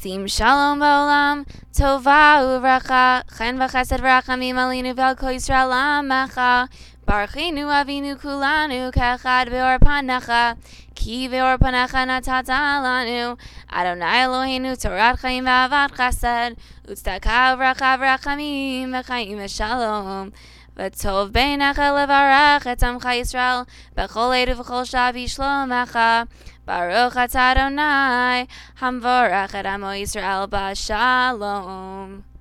שים שלום בעולם, טובה וברכה, חן וחסד ורחמים עלינו ועל כל ישראל עמך. ברכנו אבינו כולנו כאחד באור פניך, כי באור פניך נתת לנו. אדוני אלוהינו תורת חיים ואהבת חסד, וצדקה וברכה ורחמים וחיים ושלום. וטוב בעיניך לברך את עמך ישראל בכל עת ובכל שעה בשלומך. ברוך אתה אדוני המבורך את עמו ישראל בשלום.